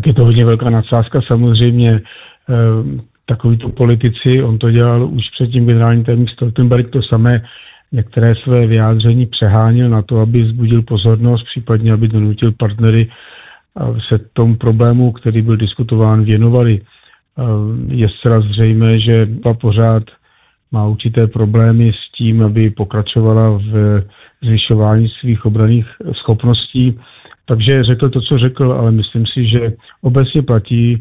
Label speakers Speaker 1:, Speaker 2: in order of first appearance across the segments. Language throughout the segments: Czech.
Speaker 1: je to hodně velká nadsázka. Samozřejmě takovýto politici, on to dělal už předtím generální tajemník Stoltenberg, to samé, některé své vyjádření přeháněl na to, aby vzbudil pozornost, případně aby donutil partnery se tomu problému, který byl diskutován, věnovali. Je zcela zřejmé, že pořád má určité problémy s tím, aby pokračovala v zvyšování svých obranných schopností. Takže řekl to, co řekl, ale myslím si, že obecně platí,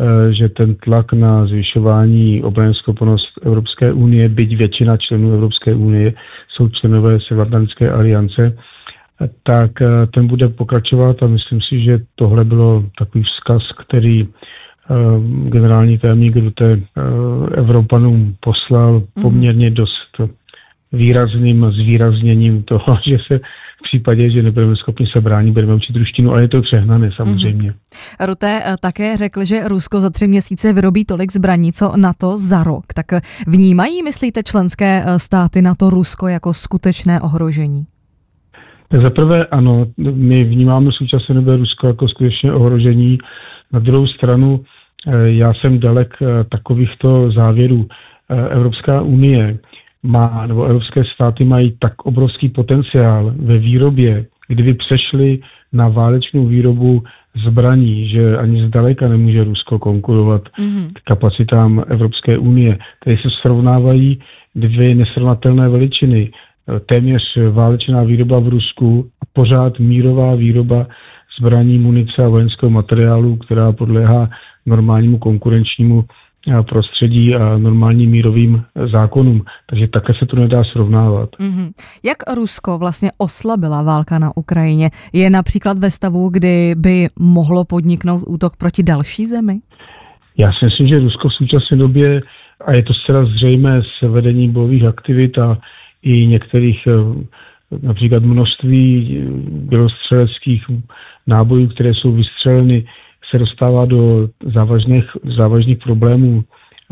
Speaker 1: že ten tlak na zvyšování obranné schopnost Evropské unie, byť většina členů Evropské unie jsou členové Severoatlantické aliance, tak ten bude pokračovat a myslím si, že tohle bylo takový vzkaz, který generální tajemník Rutte Evropanům poslal poměrně dost výrazným zvýrazněním toho, že se v případě, že nebudeme schopni se bránit, budeme učit ruštinu, ale je to přehnané samozřejmě.
Speaker 2: Rutte také řekl, že Rusko za 3 měsíce vyrobí tolik zbraní, co NATO za rok. Tak vnímají, myslíte, členské státy NATO Rusko jako skutečné ohrožení?
Speaker 1: Tak zaprvé ano, my vnímáme v současné době Rusko jako skutečné ohrožení. Na druhou stranu já jsem dalek takovýchto závěrů. Evropská unie má, nebo evropské státy mají tak obrovský potenciál ve výrobě, kdyby přešli na válečnou výrobu zbraní, že ani zdaleka nemůže Rusko konkurovat kapacitám Evropské unie. Tady se srovnávají 2 nesrovnatelné veličiny. Téměř válečná výroba v Rusku a pořád mírová výroba zbraní, munice a vojenského materiálu, která podléhá normálnímu konkurenčnímu prostředí a normálním mírovým zákonům. Takže také se to nedá srovnávat.
Speaker 2: Jak Rusko vlastně oslabila válka na Ukrajině? Je například ve stavu, kdy by mohlo podniknout útok proti další zemi?
Speaker 1: Já si myslím, že Rusko v současné době, a je to zcela zřejmé s vedením bojových aktivit a i některých například množství dělostřeleckých nábojů, které jsou vystřeleny, se dostává do závažných problémů.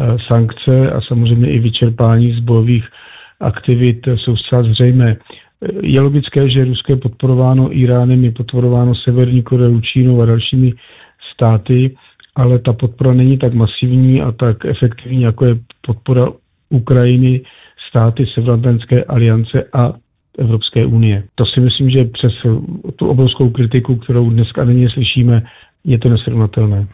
Speaker 1: Sankce a samozřejmě i vyčerpání z bojových aktivit jsou zcela zřejmé. Je logické, že Rusko je podporováno Iránem, je podporováno Severní Koreou, Čínou a dalšími státy, ale ta podpora není tak masivní a tak efektivní, jako je podpora Ukrajiny, státy Severoatlantické aliance a Evropské unie. To si myslím, že přes tu obrovskou kritiku, kterou dneska denně slyšíme, je to nesrovnatelné.